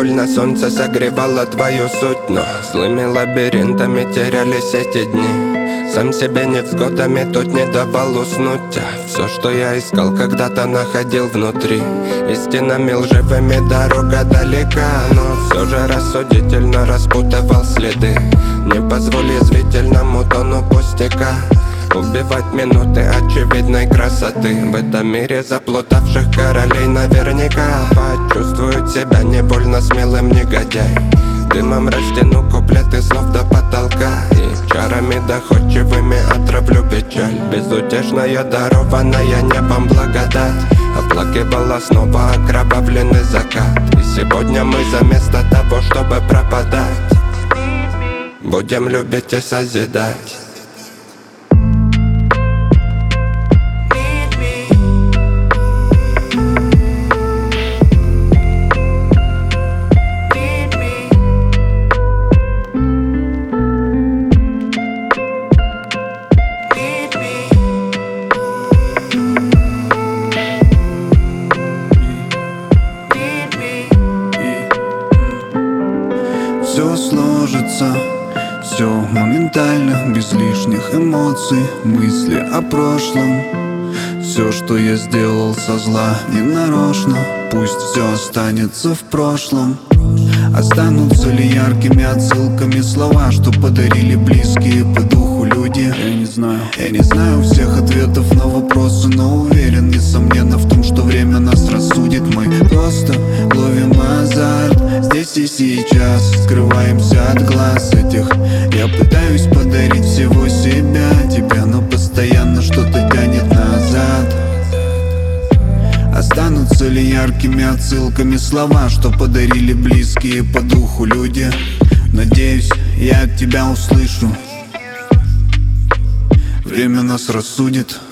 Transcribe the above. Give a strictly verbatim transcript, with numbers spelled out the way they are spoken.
больно, солнце согревало твою суть, но злыми лабиринтами терялись эти дни. Сам себе невзгодами тут не давал уснуть, а все, что я искал, когда-то находил внутри. Истинами лживыми дорога далека, но все же рассудительно распутывал следы. Не позволь язвительному тону пустяка убивать минуты очевидной красоты. В этом мире заплутавших королей наверняка почувствуют себя не больно смелым негодяй. Дымом растяну куплеты слов до потолка и чарами доходчивыми отравлю печаль. Безутешная дарованная небом благодать оплакивала снова окровавленный закат. И сегодня мы заместо того, чтобы пропадать, будем любить и созидать. Все сложится, все моментально, без лишних эмоций, мысли о прошлом. Все, что я сделал со зла, не нарочно, пусть все останется в прошлом. Останутся ли яркими отсылками слова, что подарили близкие по духу люди? Я не знаю, я не знаю всех ответов на вопросы, но уверен, несомненно, в том, что время нас рассудит. Мы просто ловим азарт здесь и сейчас, скрываемся от глаз этих. Я пытаюсь подарить всего себя тебе, но постоянно что-то тянет назад. Останутся ли яркими отсылками слова, что подарили близкие по духу люди? Надеюсь, я от тебя услышу. Время нас рассудит.